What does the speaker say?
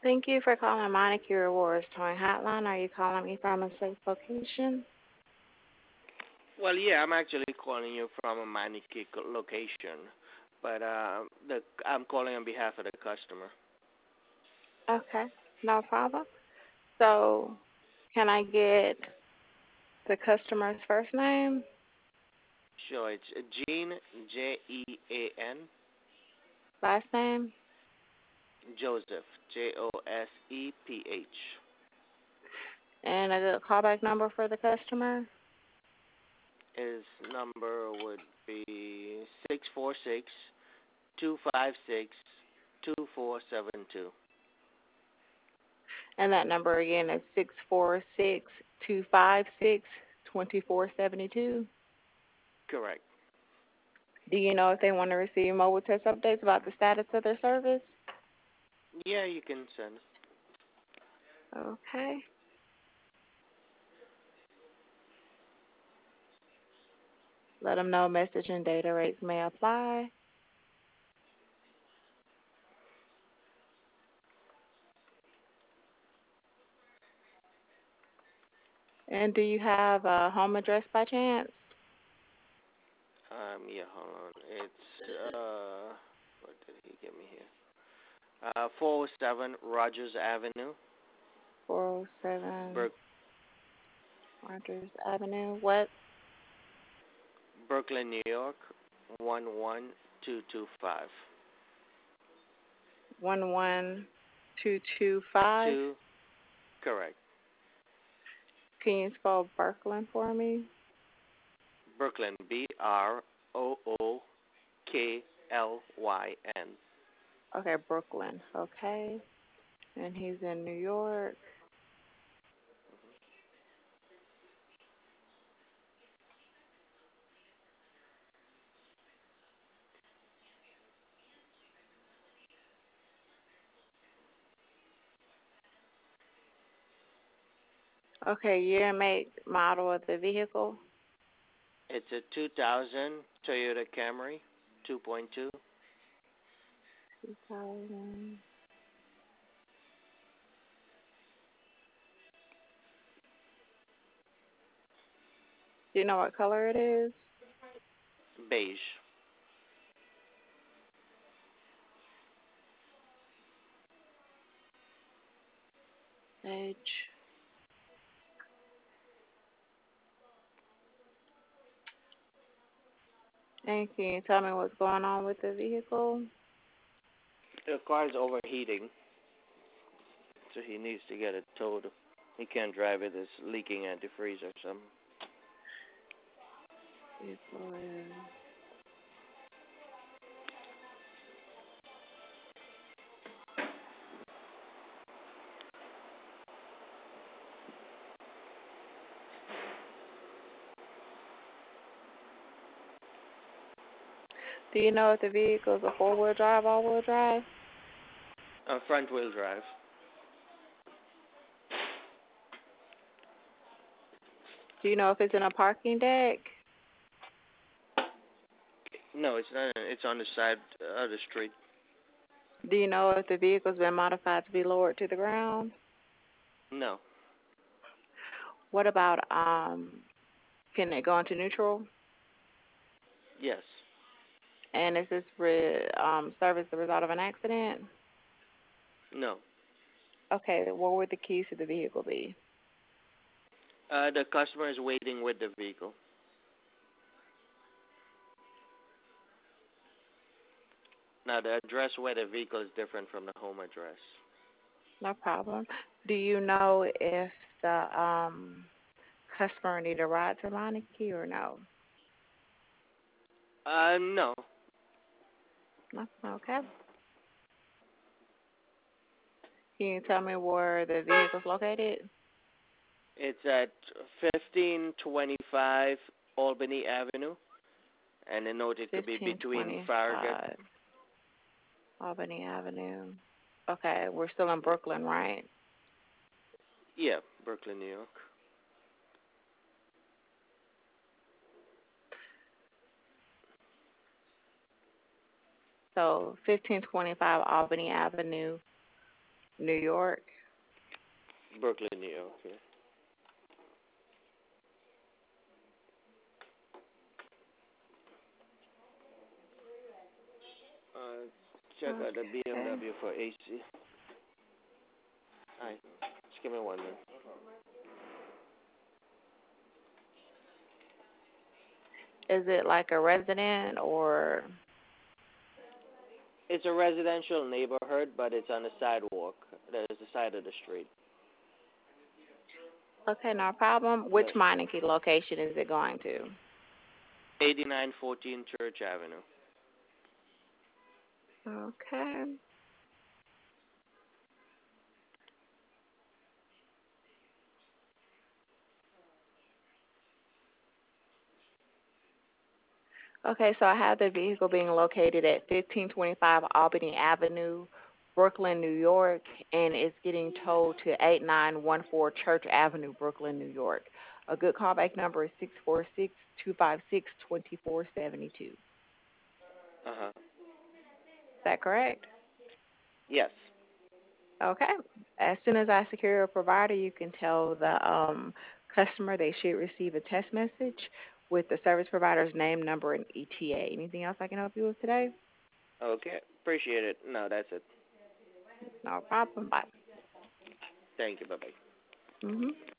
Thank you for calling Monarchy Rewards Towing Hotline. Are you calling me from a safe location? Well, yeah, I'm actually calling you from a Manatee location, but I'm calling on behalf of the customer. Okay, no problem. So, can I get the customer's first name, Sure, it's Jean, Jean, last name, Joseph, Joseph. and a good callback number for the customer? His number would be 646-256-2472. And that number again is 646-256-2472. Correct. Do you know if they want to receive mobile test updates about the status of their service? Yeah, you can send. Okay. Let them know message and data rates may apply. And do you have a home address by chance? Yeah, hold on. It's what did he give me here? 407 Rogers Avenue, 407 Ber- Rogers Avenue. What? Brooklyn, New York, 11225. 11225. Two, correct. Can you spell Brooklyn for me? Brooklyn, Brooklyn. Okay, Brooklyn. Okay. And he's in New York. Okay, year, make, model of the vehicle. It's a 2000 Toyota Camry, 2.2. 2000. Do you know what color it is? Beige. Edge. And can you tell me what's going on with the vehicle? The car is overheating, so he needs to get it towed. He can't drive it. It's leaking antifreeze or something. Vehicle is. Do you know if the vehicle is a four-wheel drive, all-wheel drive? Front wheel drive. Do you know if it's in a parking deck? No, it's not. It's on the side of the street. Do you know if the vehicle's been modified to be lowered to the ground? No. What about can it go into neutral? Yes. And is this service the result of an accident? No. Okay, what would the keys to the vehicle be? The customer is waiting with the vehicle. Now, the address where the vehicle is different from the home address. No problem. Do you know if the customer need a ride to Monarchy or no? No. No? Okay. Can you tell me where the vehicle's located? It's at 1525 Albany Avenue, and they note it to be between Farragut. 1525 Albany Avenue. Okay, we're still in Brooklyn, right? Yeah, Brooklyn, New York. So 1525 Albany Avenue. New York. Brooklyn, New York. Yeah. Check out the Okay. BMW for AC. Hi. Just give me 1 minute. Is it like a resident or? It's a residential neighborhood, but it's on the sidewalk. There's the side of the street. Okay, no problem. Which The Meineke location is it going to? 8914 Church Avenue. Okay. Okay, so I have the vehicle being located at 1525 Albany Avenue, Brooklyn, New York, and it's getting towed to 8914 Church Avenue, Brooklyn, New York. A good callback number is 646-256-2472. Uh huh. Is that correct? Yes. Okay. As soon as I secure a provider, you can tell the customer they should receive a text message with the service provider's name, number, and ETA. Anything else I can help you with today? Okay. Appreciate it. No, that's it. No problem. Bye. Thank you. Bye bye. Mhm.